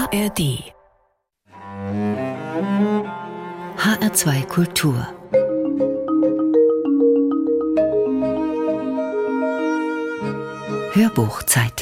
ARD HR2 Kultur Hörbuchzeit.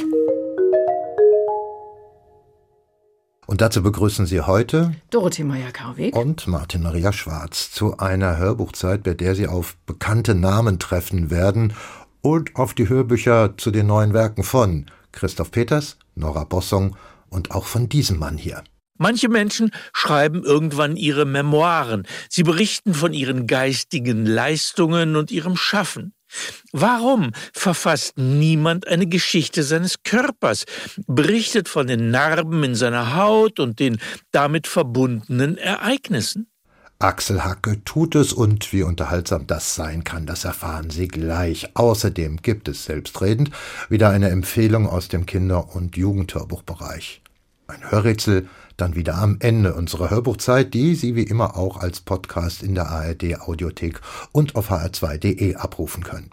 Und dazu begrüßen Sie heute Dorothee Meier-Karweg und Martin Maria Schwarz zu einer Hörbuchzeit, bei der Sie auf bekannte Namen treffen werden und auf die Hörbücher zu den neuen Werken von Christoph Peters, Nora Bossong und auch von diesem Mann hier. Manche Menschen schreiben irgendwann ihre Memoiren. Sie berichten von ihren geistigen Leistungen und ihrem Schaffen. Warum verfasst niemand eine Geschichte seines Körpers, berichtet von den Narben in seiner Haut und den damit verbundenen Ereignissen? Axel Hacke tut es, und wie unterhaltsam das sein kann, das erfahren Sie gleich. Außerdem gibt es selbstredend wieder eine Empfehlung aus dem Kinder- und Jugendhörbuchbereich. Ein Hörrätsel dann wieder am Ende unserer Hörbuchzeit, die Sie wie immer auch als Podcast in der ARD-Audiothek und auf hr2.de abrufen können.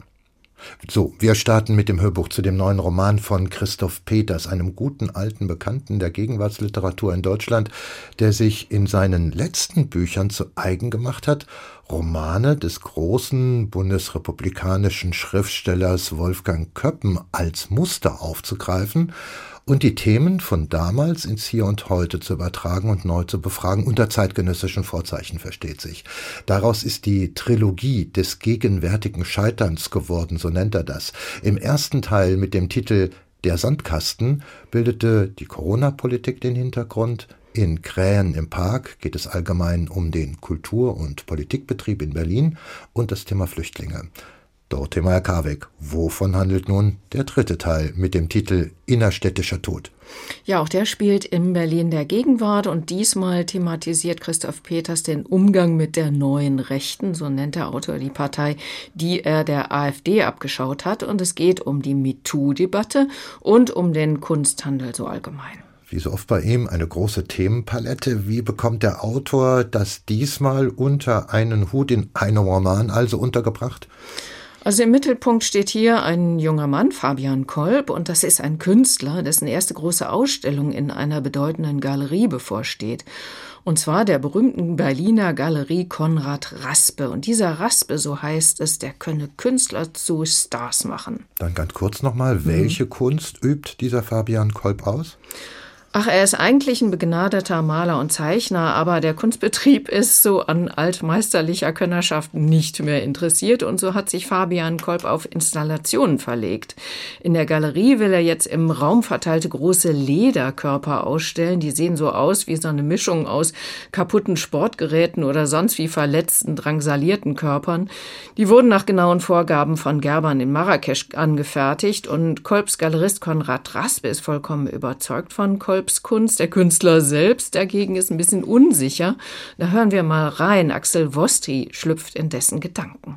So, wir starten mit dem Hörbuch zu dem neuen Roman von Christoph Peters, einem guten alten Bekannten der Gegenwartsliteratur in Deutschland, der sich in seinen letzten Büchern zu eigen gemacht hat, Romane des großen bundesrepublikanischen Schriftstellers Wolfgang Köppen als Muster aufzugreifen und die Themen von damals ins Hier und Heute zu übertragen und neu zu befragen, unter zeitgenössischen Vorzeichen, versteht sich. Daraus ist die Trilogie des gegenwärtigen Scheiterns geworden, so nennt er das. Im ersten Teil mit dem Titel Der Sandkasten bildete die Corona-Politik den Hintergrund. In Krähen im Park geht es allgemein um den Kultur- und Politikbetrieb in Berlin und das Thema Flüchtlinge. Dorothee Meier-Karweg, wovon handelt nun der dritte Teil mit dem Titel Innerstädtischer Tod? Ja, auch der spielt in Berlin der Gegenwart, und diesmal thematisiert Christoph Peters den Umgang mit der neuen Rechten, so nennt der Autor die Partei, die er der AfD abgeschaut hat. Und es geht um die MeToo-Debatte und um den Kunsthandel so allgemein. Wie so oft bei ihm eine große Themenpalette. Wie bekommt der Autor das diesmal unter einen Hut in einem Roman also untergebracht? Also im Mittelpunkt steht hier ein junger Mann, Fabian Kolb, und das ist ein Künstler, dessen erste große Ausstellung in einer bedeutenden Galerie bevorsteht. Und zwar der berühmten Berliner Galerie Konrad Raspe. Und dieser Raspe, so heißt es, der könne Künstler zu Stars machen. Dann ganz kurz nochmal, welche Kunst übt dieser Fabian Kolb aus? Ach, er ist eigentlich ein begnadeter Maler und Zeichner, aber der Kunstbetrieb ist so an altmeisterlicher Könnerschaft nicht mehr interessiert, und so hat sich Fabian Kolb auf Installationen verlegt. In der Galerie will er jetzt im Raum verteilte große Lederkörper ausstellen. Die sehen so aus wie so eine Mischung aus kaputten Sportgeräten oder sonst wie verletzten, drangsalierten Körpern. Die wurden nach genauen Vorgaben von Gerbern in Marrakesch angefertigt, und Kolbs Galerist Konrad Raspe ist vollkommen überzeugt von Kolb Kunst. Der Künstler selbst dagegen ist ein bisschen unsicher. Da hören wir mal rein. Axel Vostri schlüpft in dessen Gedanken.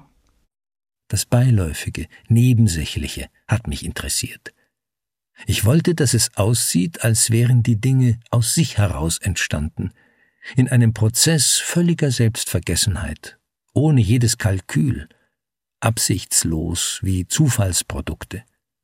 Das Beiläufige, Nebensächliche hat mich interessiert. Ich wollte, dass es aussieht, als wären die Dinge aus sich heraus entstanden, in einem Prozess völliger Selbstvergessenheit, ohne jedes Kalkül, absichtslos wie Zufallsprodukte.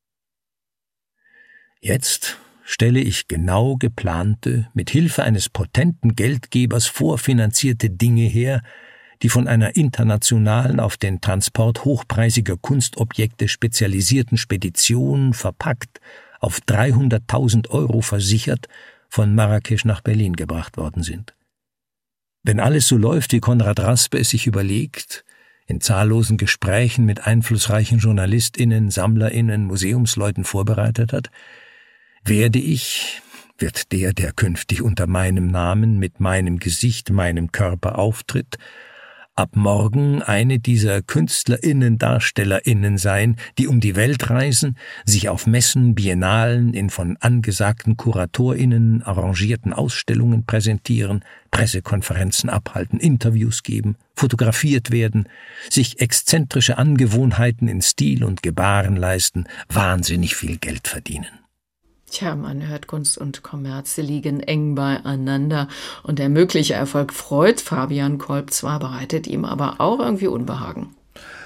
Jetzt stelle ich genau geplante, mit Hilfe eines potenten Geldgebers vorfinanzierte Dinge her, die von einer internationalen, auf den Transport hochpreisiger Kunstobjekte spezialisierten Spedition verpackt, auf 300.000 € versichert, von Marrakesch nach Berlin gebracht worden sind. Wenn alles so läuft, wie Konrad Raspe es sich überlegt, in zahllosen Gesprächen mit einflussreichen JournalistInnen, SammlerInnen, Museumsleuten vorbereitet hat, wird der künftig unter meinem Namen, mit meinem Gesicht, meinem Körper auftritt, ab morgen eine dieser KünstlerInnen, DarstellerInnen sein, die um die Welt reisen, sich auf Messen, Biennalen, in von angesagten KuratorInnen arrangierten Ausstellungen präsentieren, Pressekonferenzen abhalten, Interviews geben, fotografiert werden, sich exzentrische Angewohnheiten in Stil und Gebaren leisten, wahnsinnig viel Geld verdienen. Tja, man hört, Kunst und Kommerz liegen eng beieinander, und der mögliche Erfolg freut Fabian Kolb zwar, bereitet ihm aber auch irgendwie Unbehagen.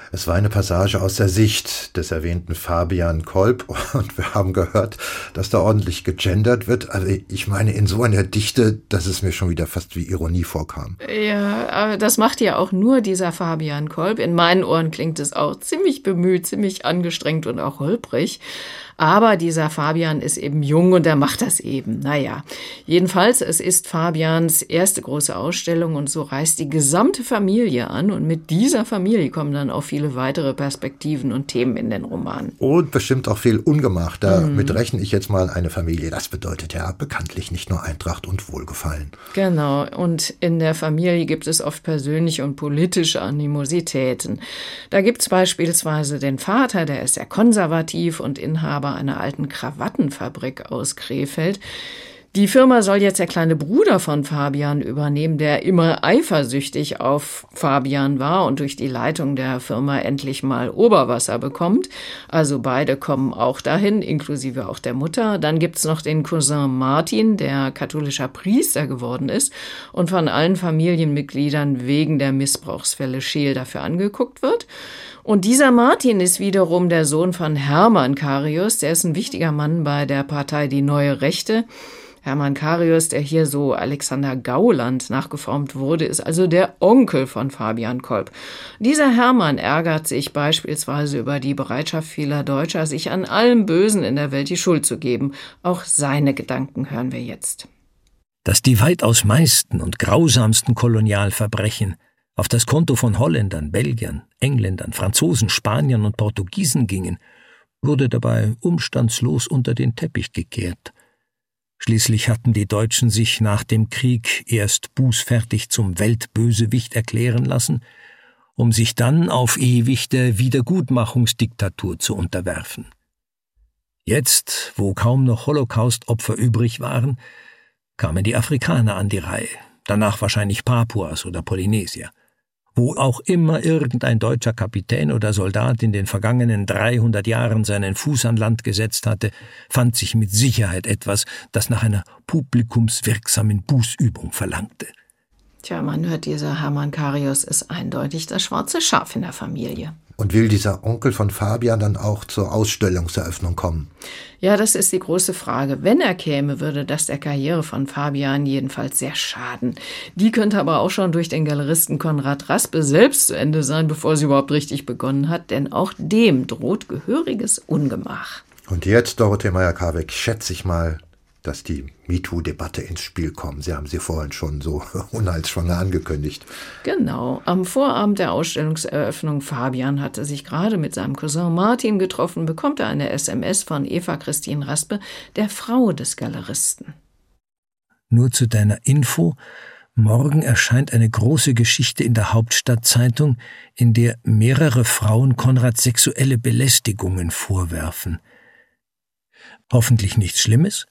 Es war eine Passage aus der Sicht des erwähnten Fabian Kolb und wir haben gehört, dass da ordentlich gegendert wird. Also ich meine in so einer Dichte, dass es mir schon wieder fast wie Ironie vorkam. Ja, aber das macht ja auch nur dieser Fabian Kolb. In meinen Ohren klingt es auch ziemlich bemüht, ziemlich angestrengt und auch holprig. Aber dieser Fabian ist eben jung und er macht das eben. Naja, jedenfalls, es ist Fabians erste große Ausstellung und so reist die gesamte Familie an und mit dieser Familie kommen dann auch viele weitere Perspektiven und Themen in den Roman. Und bestimmt auch viel Ungemach. Damit rechne ich jetzt mal eine Familie. Das bedeutet ja bekanntlich nicht nur Eintracht und Wohlgefallen. Genau, und in der Familie gibt es oft persönliche und politische Animositäten. Da gibt es beispielsweise den Vater, der ist sehr konservativ und Inhaber einer alten Krawattenfabrik aus Krefeld. Die Firma soll jetzt der kleine Bruder von Fabian übernehmen, der immer eifersüchtig auf Fabian war und durch die Leitung der Firma endlich mal Oberwasser bekommt. Also beide kommen auch dahin, inklusive auch der Mutter. Dann gibt's noch den Cousin Martin, der katholischer Priester geworden ist und von allen Familienmitgliedern wegen der Missbrauchsfälle scheel dafür angeguckt wird. Und dieser Martin ist wiederum der Sohn von Hermann Karius, der ist ein wichtiger Mann bei der Partei Die Neue Rechte. Hermann Karius, der hier so Alexander Gauland nachgeformt wurde, ist also der Onkel von Fabian Kolb. Dieser Hermann ärgert sich beispielsweise über die Bereitschaft vieler Deutscher, sich an allem Bösen in der Welt die Schuld zu geben. Auch seine Gedanken hören wir jetzt. Dass die weitaus meisten und grausamsten Kolonialverbrechen auf das Konto von Holländern, Belgiern, Engländern, Franzosen, Spaniern und Portugiesen gingen, wurde dabei umstandslos unter den Teppich gekehrt. Schließlich hatten die Deutschen sich nach dem Krieg erst bußfertig zum Weltbösewicht erklären lassen, um sich dann auf ewig der Wiedergutmachungsdiktatur zu unterwerfen. Jetzt, wo kaum noch Holocaust-Opfer übrig waren, kamen die Afrikaner an die Reihe, danach wahrscheinlich Papuas oder Polynesier. Wo auch immer irgendein deutscher Kapitän oder Soldat in den vergangenen 300 Jahren seinen Fuß an Land gesetzt hatte, fand sich mit Sicherheit etwas, das nach einer publikumswirksamen Bußübung verlangte. Tja, man hört, dieser Hermann Karius ist eindeutig das schwarze Schaf in der Familie. Und will dieser Onkel von Fabian dann auch zur Ausstellungseröffnung kommen? Ja, das ist die große Frage. Wenn er käme, würde das der Karriere von Fabian jedenfalls sehr schaden. Die könnte aber auch schon durch den Galeristen Konrad Raspe selbst zu Ende sein, bevor sie überhaupt richtig begonnen hat, denn auch dem droht gehöriges Ungemach. Und jetzt, Dorothee Meyer-Karbeck, schätze ich mal, dass die MeToo-Debatte ins Spiel kommt. Sie haben sie vorhin schon so unheilsschwanger angekündigt. Genau. Am Vorabend der Ausstellungseröffnung, Fabian hatte sich gerade mit seinem Cousin Martin getroffen, bekommt er eine SMS von Eva Christine Raspe, der Frau des Galeristen. Nur zu deiner Info, morgen erscheint eine große Geschichte in der Hauptstadtzeitung, in der mehrere Frauen Konrad sexuelle Belästigungen vorwerfen. Hoffentlich nichts Schlimmes?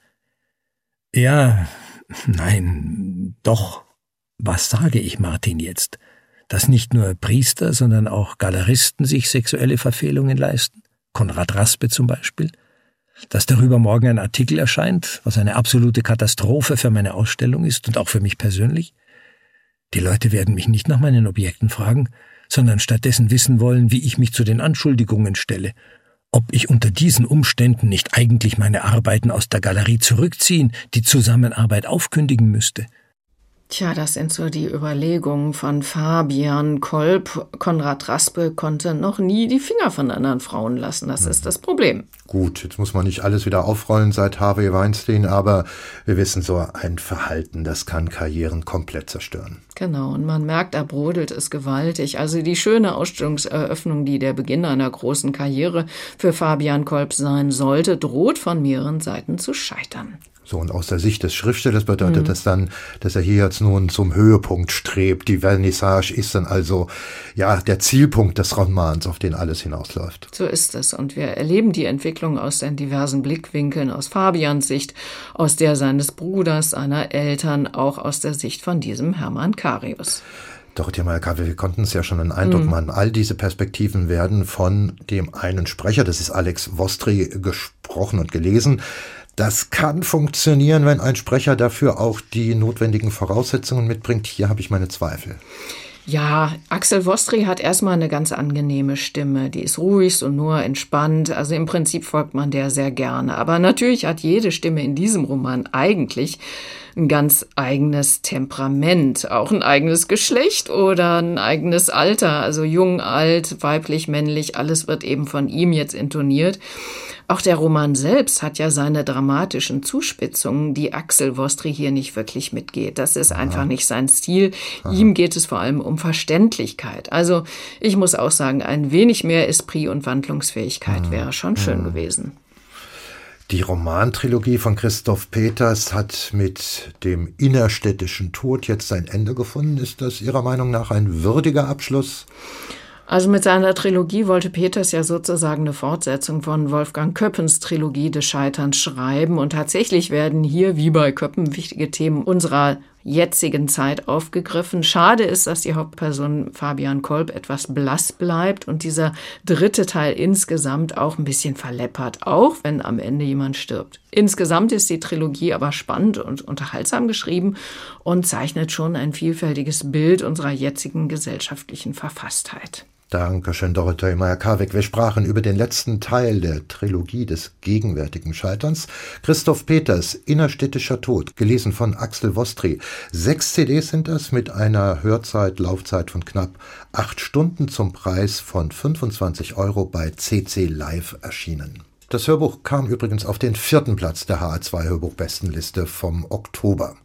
Ja, nein, doch. Was sage ich Martin jetzt? Dass nicht nur Priester, sondern auch Galeristen sich sexuelle Verfehlungen leisten? Konrad Raspe zum Beispiel? Dass darüber morgen ein Artikel erscheint, was eine absolute Katastrophe für meine Ausstellung ist und auch für mich persönlich? Die Leute werden mich nicht nach meinen Objekten fragen, sondern stattdessen wissen wollen, wie ich mich zu den Anschuldigungen stelle. Ob ich unter diesen Umständen nicht eigentlich meine Arbeiten aus der Galerie zurückziehen, die Zusammenarbeit aufkündigen müsste. Tja, das sind so die Überlegungen von Fabian Kolb. Konrad Raspe konnte noch nie die Finger von anderen Frauen lassen. Das ist das Problem. Gut, jetzt muss man nicht alles wieder aufrollen seit Harvey Weinstein, aber wir wissen, so ein Verhalten, das kann Karrieren komplett zerstören. Genau, und man merkt, da brodelt es gewaltig. Also die schöne Ausstellungseröffnung, die der Beginn einer großen Karriere für Fabian Kolb sein sollte, droht von mehreren Seiten zu scheitern. So, und aus der Sicht des Schriftstellers bedeutet das dann, dass er hier jetzt nun zum Höhepunkt strebt. Die Vernissage ist dann also, ja, der Zielpunkt des Romans, auf den alles hinausläuft. So ist es. Und wir erleben die Entwicklung aus den diversen Blickwinkeln, aus Fabians Sicht, aus der seines Bruders, seiner Eltern, auch aus der Sicht von diesem Hermann Karius. Dorothee Meyer-Karbeck, wir konnten es ja schon einen Eindruck machen. All diese Perspektiven werden von dem einen Sprecher, das ist Alex Vostry, gesprochen und gelesen. Das kann funktionieren, wenn ein Sprecher dafür auch die notwendigen Voraussetzungen mitbringt. Hier habe ich meine Zweifel. Ja, Axel Vostry hat erstmal eine ganz angenehme Stimme. Die ist ruhig und nur entspannt. Also im Prinzip folgt man der sehr gerne. Aber natürlich hat jede Stimme in diesem Roman eigentlich ein ganz eigenes Temperament, auch ein eigenes Geschlecht oder ein eigenes Alter. Also jung, alt, weiblich, männlich, alles wird eben von ihm jetzt intoniert. Auch der Roman selbst hat ja seine dramatischen Zuspitzungen, die Axel Vostry hier nicht wirklich mitgeht. Das ist einfach nicht sein Stil. Ihm geht es vor allem um Verständlichkeit. Also ich muss auch sagen, ein wenig mehr Esprit und Wandlungsfähigkeit wäre schon schön gewesen. Die Romantrilogie von Christoph Peters hat mit dem innerstädtischen Tod jetzt sein Ende gefunden. Ist das Ihrer Meinung nach ein würdiger Abschluss? Also mit seiner Trilogie wollte Peters ja sozusagen eine Fortsetzung von Wolfgang Köppens Trilogie des Scheiterns schreiben. Und tatsächlich werden hier, wie bei Köppen, wichtige Themen unserer jetzigen Zeit aufgegriffen. Schade ist, dass die Hauptperson Fabian Kolb etwas blass bleibt und dieser dritte Teil insgesamt auch ein bisschen verleppert, auch wenn am Ende jemand stirbt. Insgesamt ist die Trilogie aber spannend und unterhaltsam geschrieben und zeichnet schon ein vielfältiges Bild unserer jetzigen gesellschaftlichen Verfasstheit. Dankeschön, Dorothee Meyer-Karweg. Wir sprachen über den letzten Teil der Trilogie des gegenwärtigen Scheiterns. Christoph Peters, Innerstädtischer Tod, gelesen von Axel Vostry. 6 CDs sind das mit einer Laufzeit von knapp 8 Stunden zum Preis von 25 € bei CC Live erschienen. Das Hörbuch kam übrigens auf den 4. Platz der HR2-Hörbuchbestenliste vom Oktober.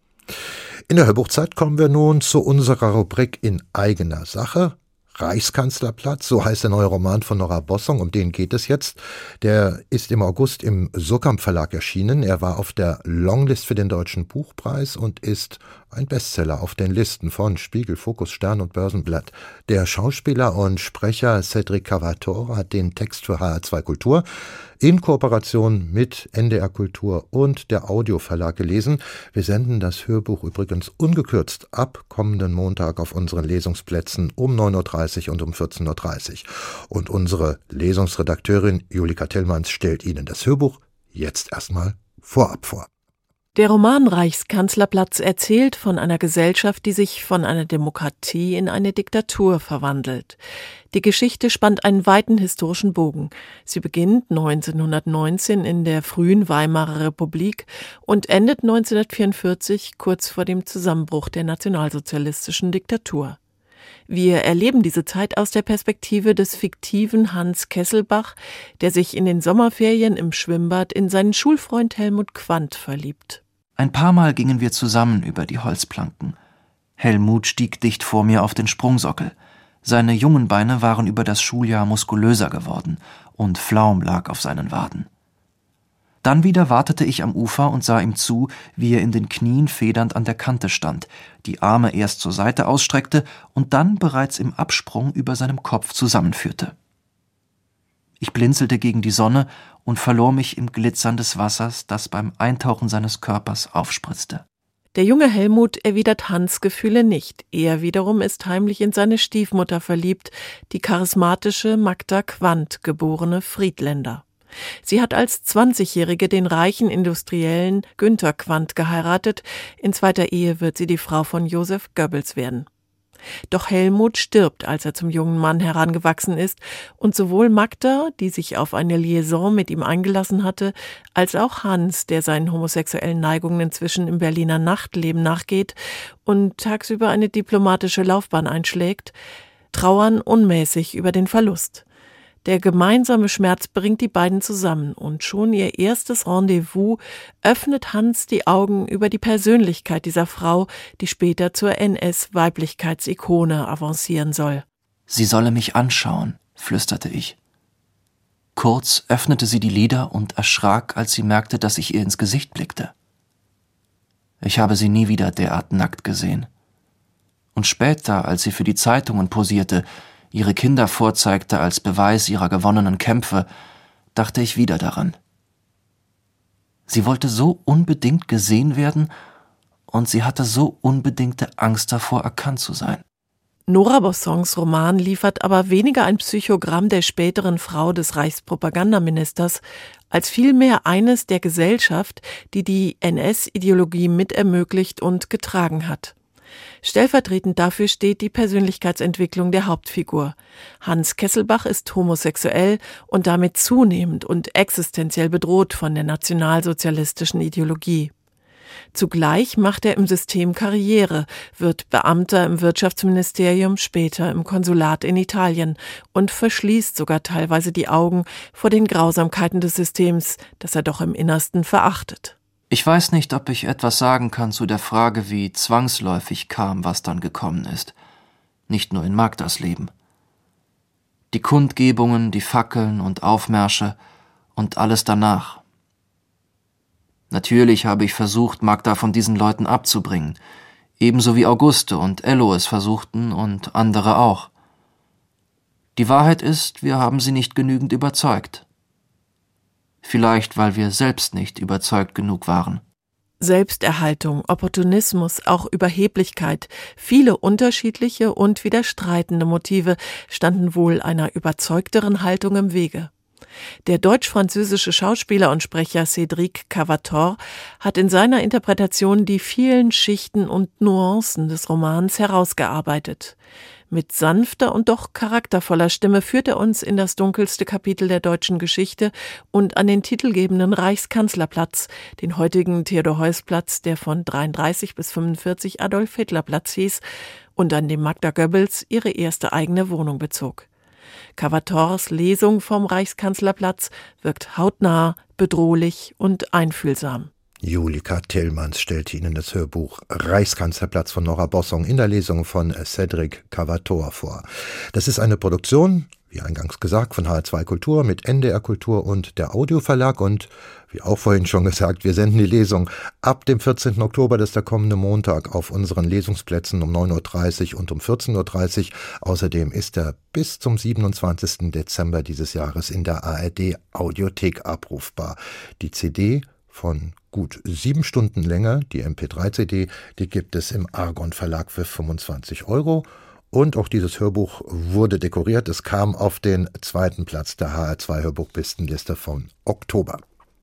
In der Hörbuchzeit kommen wir nun zu unserer Rubrik in eigener Sache. Reichskanzlerplatz, so heißt der neue Roman von Nora Bossong, um den geht es jetzt. Der ist im August im Surkamp Verlag erschienen. Er war auf der Longlist für den Deutschen Buchpreis und ist ein Bestseller auf den Listen von Spiegel, Fokus, Stern und Börsenblatt. Der Schauspieler und Sprecher Cedric Cavator hat den Text für HR2 Kultur in Kooperation mit NDR Kultur und der Audioverlag gelesen. Wir senden das Hörbuch übrigens ungekürzt ab kommenden Montag auf unseren Lesungsplätzen um 9.30 Uhr und um 14.30 Uhr. Und unsere Lesungsredakteurin Julika Tillmanns stellt Ihnen das Hörbuch jetzt erstmal vorab vor. Der Roman Reichskanzlerplatz erzählt von einer Gesellschaft, die sich von einer Demokratie in eine Diktatur verwandelt. Die Geschichte spannt einen weiten historischen Bogen. Sie beginnt 1919 in der frühen Weimarer Republik und endet 1944 kurz vor dem Zusammenbruch der nationalsozialistischen Diktatur. Wir erleben diese Zeit aus der Perspektive des fiktiven Hans Kesselbach, der sich in den Sommerferien im Schwimmbad in seinen Schulfreund Helmut Quandt verliebt. Ein paar Mal gingen wir zusammen über die Holzplanken. Helmut stieg dicht vor mir auf den Sprungsockel. Seine jungen Beine waren über das Schuljahr muskulöser geworden und Flaum lag auf seinen Waden. Dann wieder wartete ich am Ufer und sah ihm zu, wie er in den Knien federnd an der Kante stand, die Arme erst zur Seite ausstreckte und dann bereits im Absprung über seinem Kopf zusammenführte. Ich blinzelte gegen die Sonne und verlor mich im Glitzern des Wassers, das beim Eintauchen seines Körpers aufspritzte. Der junge Helmut erwidert Hans' Gefühle nicht. Er wiederum ist heimlich in seine Stiefmutter verliebt, die charismatische Magda Quandt, geborene Friedländer. Sie hat als 20-Jährige den reichen Industriellen Günther Quandt geheiratet. In zweiter Ehe wird sie die Frau von Joseph Goebbels werden. Doch Helmut stirbt, als er zum jungen Mann herangewachsen ist, und sowohl Magda, die sich auf eine Liaison mit ihm eingelassen hatte, als auch Hans, der seinen homosexuellen Neigungen inzwischen im Berliner Nachtleben nachgeht und tagsüber eine diplomatische Laufbahn einschlägt, trauern unmäßig über den Verlust. Der gemeinsame Schmerz bringt die beiden zusammen und schon ihr erstes Rendezvous öffnet Hans die Augen über die Persönlichkeit dieser Frau, die später zur NS-Weiblichkeitsikone avancieren soll. »Sie solle mich anschauen«, flüsterte ich. Kurz öffnete sie die Lider und erschrak, als sie merkte, dass ich ihr ins Gesicht blickte. Ich habe sie nie wieder derart nackt gesehen. Und später, als sie für die Zeitungen posierte, ihre Kinder vorzeigte als Beweis ihrer gewonnenen Kämpfe, dachte ich wieder daran. Sie wollte so unbedingt gesehen werden und sie hatte so unbedingte Angst davor, erkannt zu sein. Nora Bossongs Roman liefert aber weniger ein Psychogramm der späteren Frau des Reichspropagandaministers, als vielmehr eines der Gesellschaft, die die NS-Ideologie mitermöglicht und getragen hat. Stellvertretend dafür steht die Persönlichkeitsentwicklung der Hauptfigur. Hans Kesselbach ist homosexuell und damit zunehmend und existenziell bedroht von der nationalsozialistischen Ideologie. Zugleich macht er im System Karriere, wird Beamter im Wirtschaftsministerium, später im Konsulat in Italien und verschließt sogar teilweise die Augen vor den Grausamkeiten des Systems, das er doch im Innersten verachtet. Ich weiß nicht, ob ich etwas sagen kann zu der Frage, wie zwangsläufig kam, was dann gekommen ist. Nicht nur in Magdas Leben. Die Kundgebungen, die Fackeln und Aufmärsche und alles danach. Natürlich habe ich versucht, Magda von diesen Leuten abzubringen, ebenso wie Auguste und Ello es versuchten und andere auch. Die Wahrheit ist, wir haben sie nicht genügend überzeugt. Vielleicht, weil wir selbst nicht überzeugt genug waren. Selbsterhaltung, Opportunismus, auch Überheblichkeit, viele unterschiedliche und widerstreitende Motive standen wohl einer überzeugteren Haltung im Wege. Der deutsch-französische Schauspieler und Sprecher Cédric Cavator hat in seiner Interpretation die vielen Schichten und Nuancen des Romans herausgearbeitet. Mit sanfter und doch charaktervoller Stimme führt er uns in das dunkelste Kapitel der deutschen Geschichte und an den titelgebenden Reichskanzlerplatz, den heutigen Theodor-Heuss-Platz, der von 33 bis 45 Adolf-Hitler-Platz hieß und an dem Magda Goebbels ihre erste eigene Wohnung bezog. Cavators Lesung vom Reichskanzlerplatz wirkt hautnah, bedrohlich und einfühlsam. Julika Tillmanns stellte Ihnen das Hörbuch Reichskanzlerplatz von Nora Bossong in der Lesung von Cédric Cavator vor. Das ist eine Produktion, wie eingangs gesagt, von HR2 Kultur mit NDR Kultur und der Audioverlag und, wie auch vorhin schon gesagt, wir senden die Lesung ab dem 14. Oktober, das ist der kommende Montag, auf unseren Lesungsplätzen um 9.30 Uhr und um 14.30 Uhr. Außerdem ist er bis zum 27. Dezember dieses Jahres in der ARD Audiothek abrufbar. Die CD von gut 7 Stunden Länge, die MP3-CD, die gibt es im Argon Verlag für 25 €. Und auch dieses Hörbuch wurde dekoriert. Es kam auf den 2. Platz der HR2 Hörbuchbestenliste von Oktober.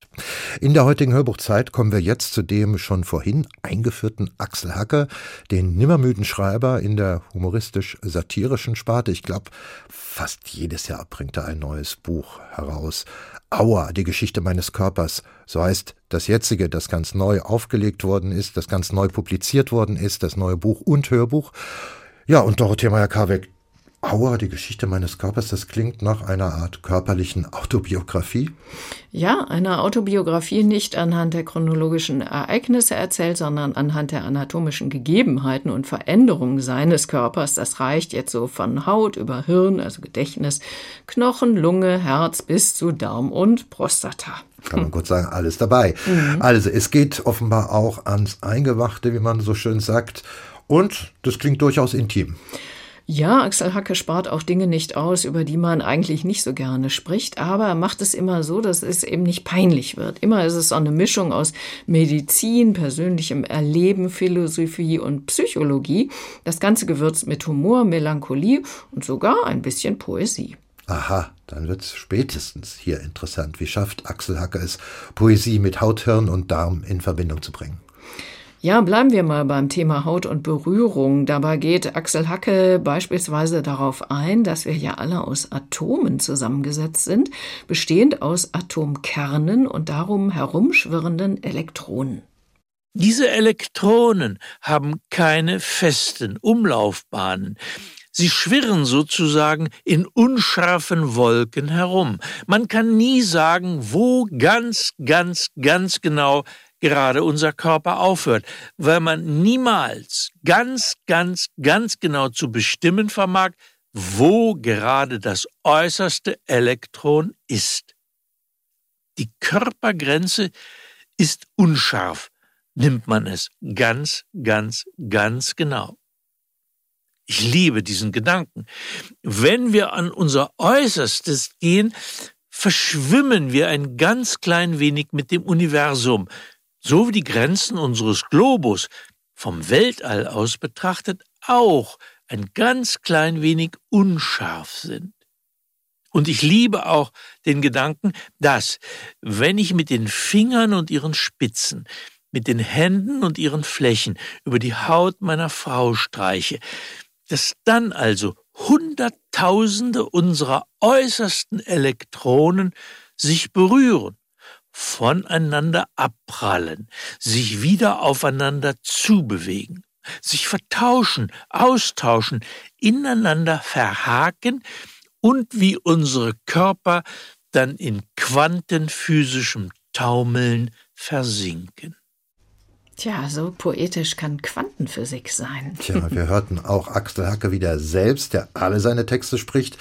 In der heutigen Hörbuchzeit kommen wir jetzt zu dem schon vorhin eingeführten Axel Hacke, den nimmermüden Schreiber in der humoristisch-satirischen Sparte. Ich glaube, fast jedes Jahr bringt er ein neues Buch heraus. Aua, die Geschichte meines Körpers, so heißt das jetzige, das ganz neu aufgelegt worden ist, das ganz neu publiziert worden ist, das neue Buch und Hörbuch. Ja, und Dorothea Meyer-Karweg, Aua, die Geschichte meines Körpers, das klingt nach einer Art körperlichen Autobiografie. Ja, eine Autobiografie nicht anhand der chronologischen Ereignisse erzählt, sondern anhand der anatomischen Gegebenheiten und Veränderungen seines Körpers. Das reicht jetzt so von Haut über Hirn, also Gedächtnis, Knochen, Lunge, Herz bis zu Darm und Prostata. Kann man kurz sagen, alles dabei. Also, es geht offenbar auch ans Eingewachte, wie man so schön sagt. Und das klingt durchaus intim. Ja, Axel Hacke spart auch Dinge nicht aus, über die man eigentlich nicht so gerne spricht, aber er macht es immer so, dass es eben nicht peinlich wird. Immer ist es so eine Mischung aus Medizin, persönlichem Erleben, Philosophie und Psychologie. Das Ganze gewürzt mit Humor, Melancholie und sogar ein bisschen Poesie. Aha, dann wird's spätestens hier interessant. Wie schafft Axel Hacke es, Poesie mit Haut, Hirn und Darm in Verbindung zu bringen? Ja, bleiben wir mal beim Thema Haut und Berührung. Dabei geht Axel Hacke beispielsweise darauf ein, dass wir ja alle aus Atomen zusammengesetzt sind, bestehend aus Atomkernen und darum herumschwirrenden Elektronen. Diese Elektronen haben keine festen Umlaufbahnen. Sie schwirren sozusagen in unscharfen Wolken herum. Man kann nie sagen, wo ganz genau gerade unser Körper aufhört, weil man niemals ganz genau zu bestimmen vermag, wo gerade das äußerste Elektron ist. Die Körpergrenze ist unscharf, nimmt man es ganz genau. Ich liebe diesen Gedanken. Wenn wir an unser Äußerstes gehen, verschwimmen wir ein ganz klein wenig mit dem Universum, so wie die Grenzen unseres Globus vom Weltall aus betrachtet auch ein ganz klein wenig unscharf sind. Und ich liebe auch den Gedanken, dass, wenn ich mit den Fingern und ihren Spitzen mit den Händen und ihren Flächen über die Haut meiner Frau streiche, dass dann also Hunderttausende unserer äußersten Elektronen sich berühren, voneinander abprallen, sich wieder aufeinander zubewegen, sich vertauschen, austauschen, ineinander verhaken und wie unsere Körper dann in quantenphysischem Taumeln versinken. Tja, so poetisch kann Quantenphysik sein. Tja, wir hörten auch Axel Hacke wieder selbst, der alle seine Texte spricht.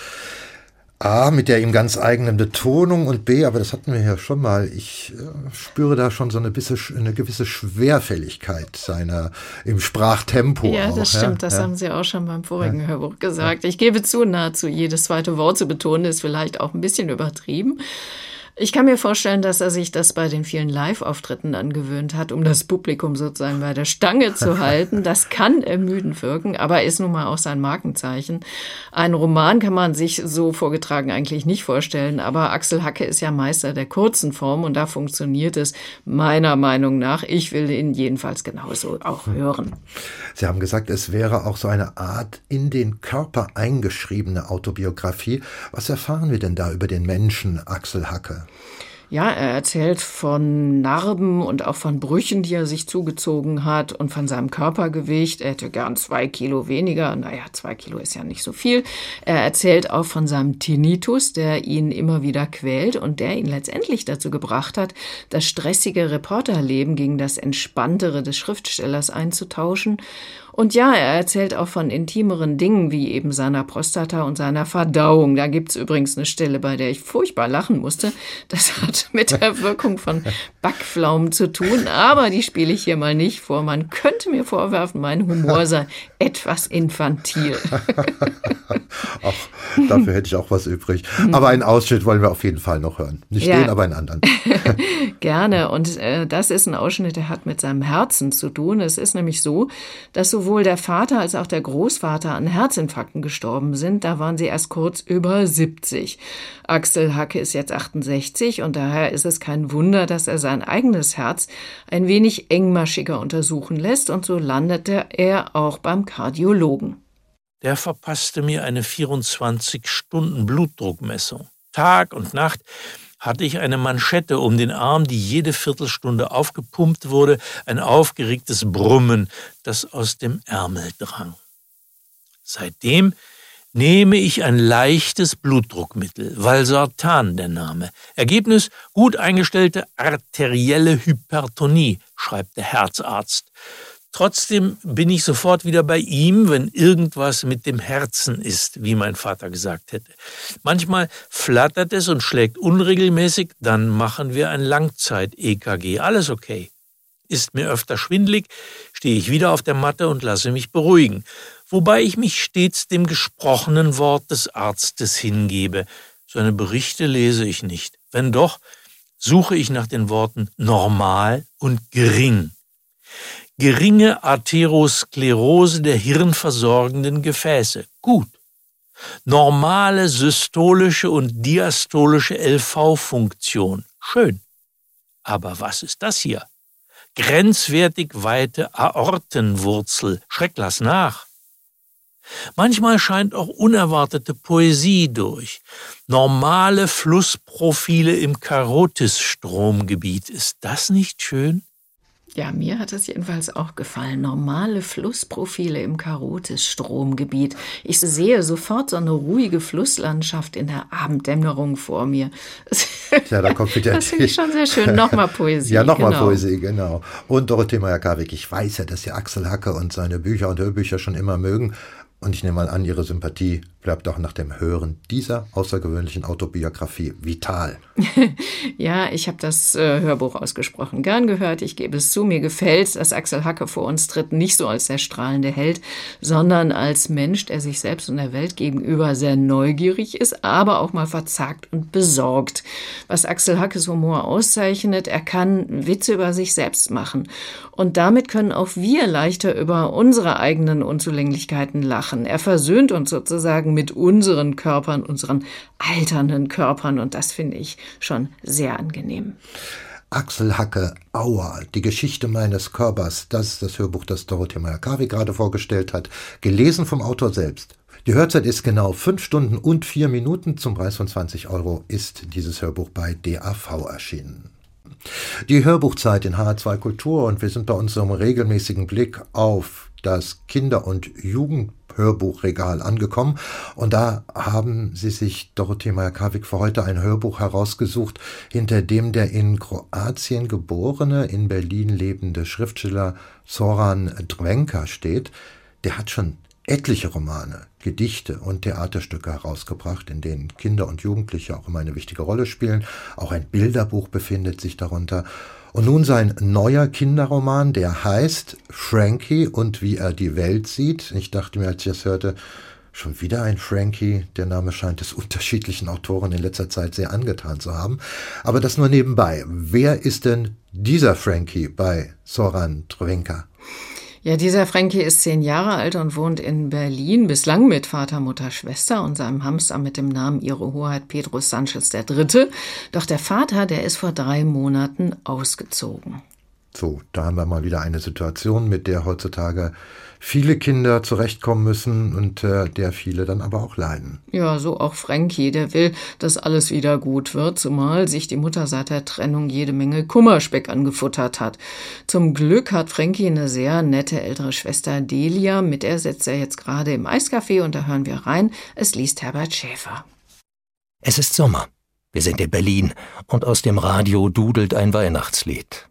A, mit der ihm ganz eigenen Betonung und B, aber das hatten wir ja schon mal, ich spüre da schon so eine gewisse Schwerfälligkeit im Sprachtempo. Ja, auch, das stimmt, das haben Sie auch schon beim vorigen Hörbuch gesagt. Ich gebe zu, nahezu jedes zweite Wort zu betonen, ist vielleicht auch ein bisschen übertrieben. Ich kann mir vorstellen, dass er sich das bei den vielen Live-Auftritten angewöhnt hat, um das Publikum sozusagen bei der Stange zu halten. Das kann ermüdend wirken, aber ist nun mal auch sein Markenzeichen. Einen Roman kann man sich so vorgetragen eigentlich nicht vorstellen, aber Axel Hacke ist ja Meister der kurzen Form und da funktioniert es meiner Meinung nach. Ich will ihn jedenfalls genauso auch hören. Sie haben gesagt, es wäre auch so eine Art in den Körper eingeschriebene Autobiografie. Was erfahren wir denn da über den Menschen Axel Hacke? Ja, er erzählt von Narben und auch von Brüchen, die er sich zugezogen hat und von seinem Körpergewicht. Er hätte gern 2 Kilo weniger. 2 Kilo ist ja nicht so viel. Er erzählt auch von seinem Tinnitus, der ihn immer wieder quält und der ihn letztendlich dazu gebracht hat, das stressige Reporterleben gegen das entspanntere des Schriftstellers einzutauschen. Und ja, er erzählt auch von intimeren Dingen, wie eben seiner Prostata und seiner Verdauung. Da gibt's übrigens eine Stelle, bei der ich furchtbar lachen musste. Das hat mit der Wirkung von Backpflaumen zu tun, aber die spiele ich hier mal nicht vor. Man könnte mir vorwerfen, mein Humor sei etwas infantil. Ach, dafür hätte ich auch was übrig. Aber einen Ausschnitt wollen wir auf jeden Fall noch hören. Nicht den, aber einen anderen. Gerne. Und das ist ein Ausschnitt, der hat mit seinem Herzen zu tun. Es ist nämlich so, dass sowohl der Vater als auch der Großvater an Herzinfarkten gestorben sind. Da waren sie erst kurz über 70. Axel Hacke ist jetzt 68 und daher ist es kein Wunder, dass er sein eigenes Herz ein wenig engmaschiger untersuchen lässt. Und so landete er auch beim Kardiologen. Der verpasste mir eine 24-Stunden-Blutdruckmessung. Tag und Nacht hatte ich eine Manschette um den Arm, die jede Viertelstunde aufgepumpt wurde, ein aufgeregtes Brummen, das aus dem Ärmel drang. Seitdem nehme ich ein leichtes Blutdruckmittel, Valsartan der Name. Ergebnis: gut eingestellte arterielle Hypertonie, schreibt der Herzarzt. Trotzdem bin ich sofort wieder bei ihm, wenn irgendwas mit dem Herzen ist, wie mein Vater gesagt hätte. Manchmal flattert es und schlägt unregelmäßig, dann machen wir ein Langzeit-EKG. Alles okay. Ist mir öfter schwindelig, stehe ich wieder auf der Matte und lasse mich beruhigen. Wobei ich mich stets dem gesprochenen Wort des Arztes hingebe. Seine Berichte lese ich nicht. Wenn doch, suche ich nach den Worten normal und gering. Geringe Arteriosklerose der hirnversorgenden Gefäße. Gut. Normale systolische und diastolische LV-Funktion. Schön. Aber was ist das hier? Grenzwertig weite Aortenwurzel. Schreck, lass nach. Manchmal scheint auch unerwartete Poesie durch. Normale Flussprofile im Karotisstromgebiet. Ist das nicht schön? Ja, mir hat es jedenfalls auch gefallen. Normale Flussprofile im Karotisstromgebiet. Ich sehe sofort so eine ruhige Flusslandschaft in der Abenddämmerung vor mir. Ja, da kommt wieder das finde ich schon sehr schön. Nochmal Poesie. Ja, nochmal Poesie, genau. Und Dorothee Meyer-Karwig, ich weiß ja, dass Sie Axel Hacke und seine Bücher und Hörbücher schon immer mögen. Und ich nehme mal an, Ihre Sympathie bleibt auch nach dem Hören dieser außergewöhnlichen Autobiografie vital. Ja, ich habe das Hörbuch ausgesprochen gern gehört. Ich gebe es zu, mir gefällt, dass Axel Hacke vor uns tritt, nicht so als der strahlende Held, sondern als Mensch, der sich selbst und der Welt gegenüber sehr neugierig ist, aber auch mal verzagt und besorgt. Was Axel Hackes Humor auszeichnet, er kann Witze über sich selbst machen. Und damit können auch wir leichter über unsere eigenen Unzulänglichkeiten lachen. Er versöhnt uns sozusagen mit unseren Körpern, unseren alternden Körpern. Und das finde ich schon sehr angenehm. Axel Hacke, Aua, die Geschichte meines Körpers, das ist das Hörbuch, das Dorothea Meyer-Karwig gerade vorgestellt hat, gelesen vom Autor selbst. Die Hörzeit ist genau 5 Stunden und 4 Minuten. Zum Preis von 20 € ist dieses Hörbuch bei DAV erschienen. Die Hörbuchzeit in HR2 Kultur, und wir sind bei unserem regelmäßigen Blick auf das Kinder- und Jugendhörbuchregal angekommen. Und da haben sie sich Dorothea Meyer-Karwig für heute ein Hörbuch herausgesucht, hinter dem der in Kroatien geborene, in Berlin lebende Schriftsteller Zoran Drvenka steht. Der hat schon etliche Romane, Gedichte und Theaterstücke herausgebracht, in denen Kinder und Jugendliche auch immer eine wichtige Rolle spielen. Auch ein Bilderbuch befindet sich darunter. Und nun sein neuer Kinderroman, der heißt Frankie und wie er die Welt sieht. Ich dachte mir, als ich das hörte, schon wieder ein Frankie. Der Name scheint es unterschiedlichen Autoren in letzter Zeit sehr angetan zu haben. Aber das nur nebenbei. Wer ist denn dieser Frankie bei Zoran Drvenka? Ja, dieser Frankie ist 10 Jahre alt und wohnt in Berlin, bislang mit Vater, Mutter, Schwester und seinem Hamster mit dem Namen Ihre Hoheit Pedro Sanchez III. Doch der Vater, der ist vor 3 Monaten ausgezogen. So, da haben wir mal wieder eine Situation, mit der heutzutage viele Kinder zurechtkommen müssen und der viele dann aber auch leiden. Ja, so auch Frankie, der will, dass alles wieder gut wird, zumal sich die Mutter seit der Trennung jede Menge Kummerspeck angefuttert hat. Zum Glück hat Frankie eine sehr nette ältere Schwester Delia, mit der sitzt er jetzt gerade im Eiscafé und da hören wir rein. Es liest Herbert Schäfer. Es ist Sommer. Wir sind in Berlin und aus dem Radio dudelt ein Weihnachtslied.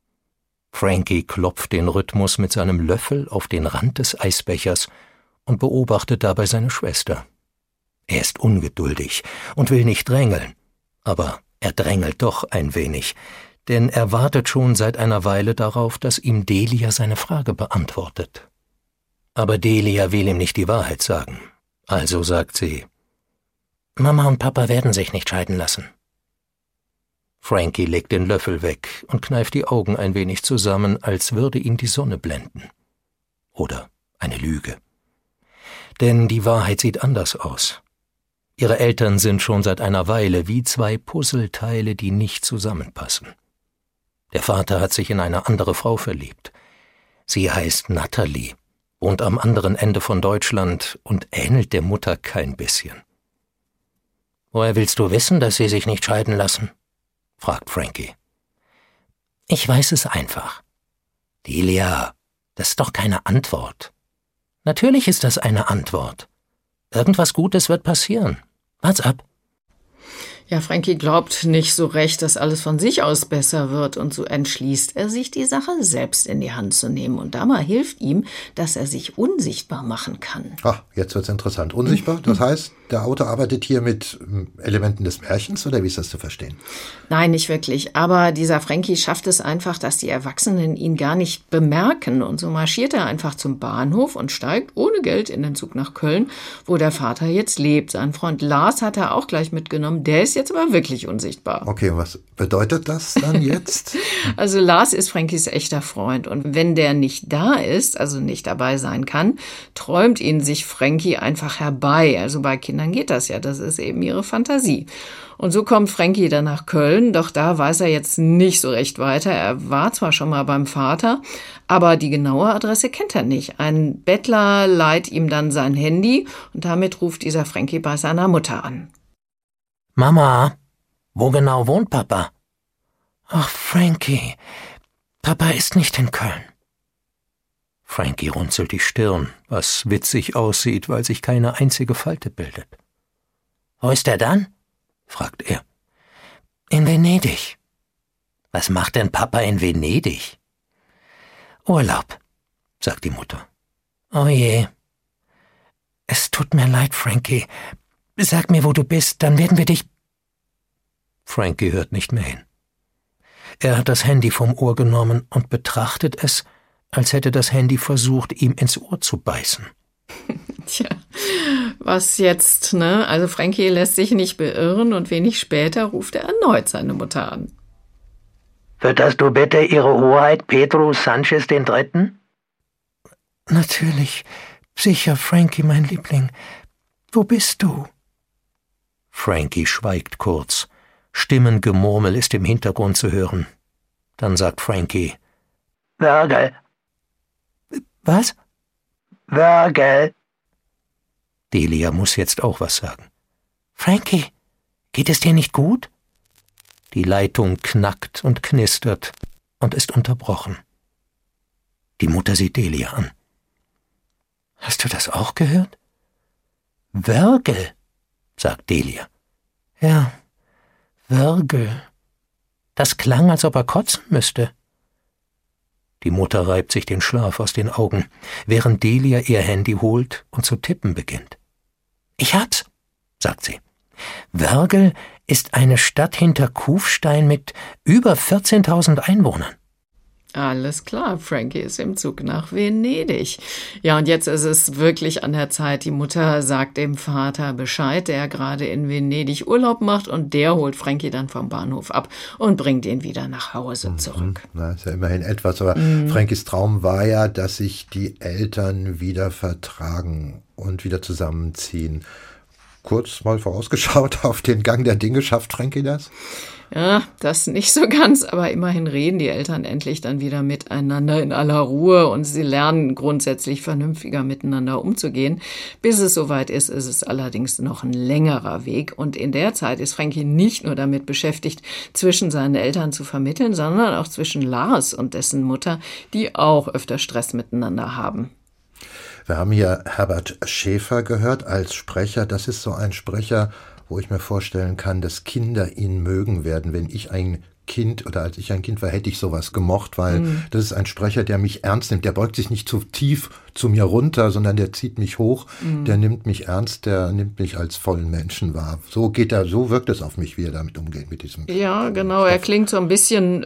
Frankie klopft den Rhythmus mit seinem Löffel auf den Rand des Eisbechers und beobachtet dabei seine Schwester. Er ist ungeduldig und will nicht drängeln, aber er drängelt doch ein wenig, denn er wartet schon seit einer Weile darauf, dass ihm Delia seine Frage beantwortet. Aber Delia will ihm nicht die Wahrheit sagen, also sagt sie: »Mama und Papa werden sich nicht scheiden lassen.« Frankie legt den Löffel weg und kneift die Augen ein wenig zusammen, als würde ihn die Sonne blenden. Oder eine Lüge. Denn die Wahrheit sieht anders aus. Ihre Eltern sind schon seit einer Weile wie 2 Puzzleteile, die nicht zusammenpassen. Der Vater hat sich in eine andere Frau verliebt. Sie heißt Natalie, wohnt am anderen Ende von Deutschland und ähnelt der Mutter kein bisschen. »Woher willst du wissen, dass sie sich nicht scheiden lassen?« fragt Frankie. »Ich weiß es einfach.« »Delia, das ist doch keine Antwort.« »Natürlich ist das eine Antwort. Irgendwas Gutes wird passieren. Wart's ab.« Ja, Frankie glaubt nicht so recht, dass alles von sich aus besser wird und so entschließt er sich, die Sache selbst in die Hand zu nehmen. Und dabei hilft ihm, dass er sich unsichtbar machen kann. Ach, jetzt wird's interessant. Unsichtbar? Das heißt, der Autor arbeitet hier mit Elementen des Märchens, oder wie ist das zu verstehen? Nein, nicht wirklich. Aber dieser Frankie schafft es einfach, dass die Erwachsenen ihn gar nicht bemerken. Und so marschiert er einfach zum Bahnhof und steigt ohne Geld in den Zug nach Köln, wo der Vater jetzt lebt. Sein Freund Lars hat er auch gleich mitgenommen. Der ist jetzt aber wirklich unsichtbar. Okay, was bedeutet das dann jetzt? Also Lars ist Frankies echter Freund. Und wenn der nicht da ist, also nicht dabei sein kann, träumt ihn sich Frankie einfach herbei. Also bei Kindern geht das ja, das ist eben ihre Fantasie. Und so kommt Frankie dann nach Köln, doch da weiß er jetzt nicht so recht weiter. Er war zwar schon mal beim Vater, aber die genaue Adresse kennt er nicht. Ein Bettler leiht ihm dann sein Handy und damit ruft dieser Frankie bei seiner Mutter an. »Mama, wo genau wohnt Papa?« »Ach, Frankie, Papa ist nicht in Köln.« Frankie runzelt die Stirn, was witzig aussieht, weil sich keine einzige Falte bildet. »Wo ist er dann?« fragt er. »In Venedig.« »Was macht denn Papa in Venedig?« »Urlaub«, sagt die Mutter. »Oh je.« »Es tut mir leid, Frankie. Sag mir, wo du bist, dann werden wir dich...« Frankie hört nicht mehr hin. Er hat das Handy vom Ohr genommen und betrachtet es, als hätte das Handy versucht, ihm ins Ohr zu beißen. Tja, was jetzt, ne? Also Frankie lässt sich nicht beirren und wenig später ruft er erneut seine Mutter an. »Fütterst du bitte Ihre Hoheit Pedro Sanchez III.? »Natürlich, sicher, Frankie, mein Liebling. Wo bist du?« Frankie schweigt kurz. Stimmengemurmel ist im Hintergrund zu hören. Dann sagt Frankie: Wörgl. Was? Wörgl. Delia muss jetzt auch was sagen. Frankie, geht es dir nicht gut? Die Leitung knackt und knistert und ist unterbrochen. Die Mutter sieht Delia an. Hast du das auch gehört? Wörgl, sagt Delia. Ja, Wörgl. Das klang, als ob er kotzen müsste. Die Mutter reibt sich den Schlaf aus den Augen, während Delia ihr Handy holt und zu tippen beginnt. Ich hab's, sagt sie. Wörgl ist eine Stadt hinter Kufstein mit über 14.000 Einwohnern. Alles klar, Frankie ist im Zug nach Venedig. Ja, und jetzt ist es wirklich an der Zeit. Die Mutter sagt dem Vater Bescheid, der gerade in Venedig Urlaub macht, und der holt Frankie dann vom Bahnhof ab und bringt ihn wieder nach Hause zurück. Na, ist ja immerhin etwas, aber Frankies Traum war ja, dass sich die Eltern wieder vertragen und wieder zusammenziehen. Kurz mal vorausgeschaut auf den Gang der Dinge, schafft Frankie das? Ja, das nicht so ganz, aber immerhin reden die Eltern endlich dann wieder miteinander in aller Ruhe und sie lernen grundsätzlich vernünftiger miteinander umzugehen. Bis es soweit ist, ist es allerdings noch ein längerer Weg, und in der Zeit ist Frankie nicht nur damit beschäftigt, zwischen seinen Eltern zu vermitteln, sondern auch zwischen Lars und dessen Mutter, die auch öfter Stress miteinander haben. Wir haben hier Herbert Schäfer gehört als Sprecher. Das ist so ein Sprecher, wo ich mir vorstellen kann, dass Kinder ihn mögen werden. Wenn ich ein Kind oder als ich ein Kind war, hätte ich sowas gemocht, weil das ist ein Sprecher, der mich ernst nimmt. Der beugt sich nicht zu tief zu mir runter, sondern der zieht mich hoch. Der nimmt mich ernst, der nimmt mich als vollen Menschen wahr. So wirkt es auf mich, wie er damit umgeht mit diesem. Ja, genau. Er klingt so ein bisschen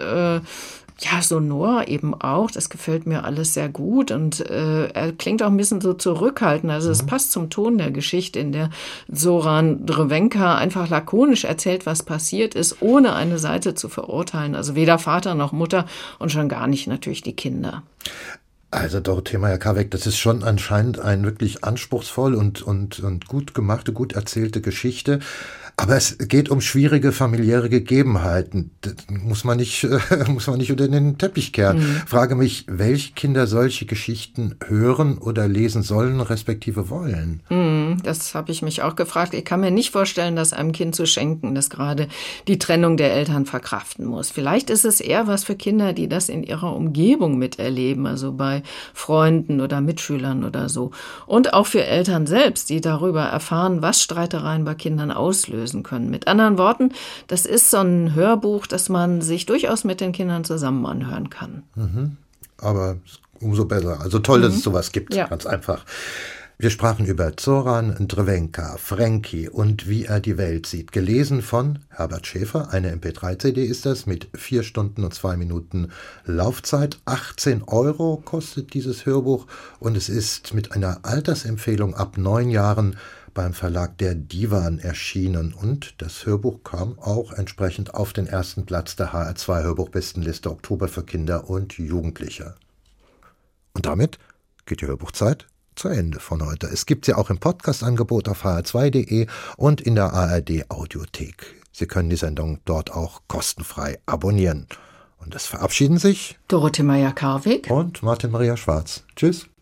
sonor eben auch. Das gefällt mir alles sehr gut, und er klingt auch ein bisschen so zurückhaltend. Also es passt zum Ton der Geschichte, in der Zoran Drvenka einfach lakonisch erzählt, was passiert ist, ohne eine Seite zu verurteilen. Also weder Vater noch Mutter und schon gar nicht natürlich die Kinder. Also Dorothee Meyer-Karweg, das ist schon anscheinend eine wirklich anspruchsvoll und gut gemachte, gut erzählte Geschichte. Aber es geht um schwierige familiäre Gegebenheiten. Das muss man nicht unter den Teppich kehren. Frage mich, welche Kinder solche Geschichten hören oder lesen sollen, respektive wollen? Das habe ich mich auch gefragt. Ich kann mir nicht vorstellen, das einem Kind zu schenken, das gerade die Trennung der Eltern verkraften muss. Vielleicht ist es eher was für Kinder, die das in ihrer Umgebung miterleben, also bei Freunden oder Mitschülern oder so. Und auch für Eltern selbst, die darüber erfahren, was Streitereien bei Kindern auslösen können. Mit anderen Worten, das ist so ein Hörbuch, das man sich durchaus mit den Kindern zusammen anhören kann. Aber umso besser. Also toll, dass es sowas gibt, Ja. Ganz einfach. Wir sprachen über Zoran Drvenka, Frankie und wie er die Welt sieht. Gelesen von Herbert Schäfer. Eine MP3-CD ist das mit 4 Stunden und 2 Minuten Laufzeit. 18 € kostet dieses Hörbuch und es ist mit einer Altersempfehlung ab 9 Jahren beim Verlag der Divan erschienen. Und das Hörbuch kam auch entsprechend auf den ersten Platz der HR2 Hörbuchbestenliste Oktober für Kinder und Jugendliche. Und damit geht die Hörbuchzeit zu Ende von heute. Es gibt sie auch im Podcast-Angebot auf hr2.de und in der ARD Audiothek. Sie können die Sendung dort auch kostenfrei abonnieren. Und es verabschieden sich Dorothee Meyer-Karweg und Martin Maria Schwarz. Tschüss.